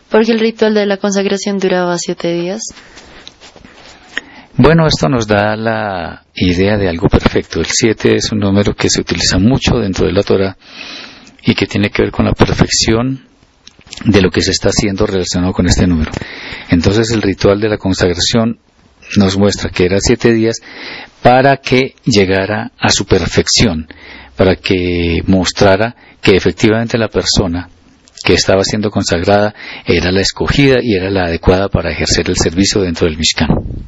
Porque el ritual de la consagración duraba 7 días. Bueno, esto nos da la idea de algo perfecto. El 7 es un número que se utiliza mucho dentro de la Torá y que tiene que ver con la perfección de lo que se está haciendo relacionado con este número. Entonces el ritual de la consagración nos muestra que era 7 días para que llegara a su perfección, para que mostrara que efectivamente la persona que estaba siendo consagrada era la escogida y era la adecuada para ejercer el servicio dentro del Mishkan.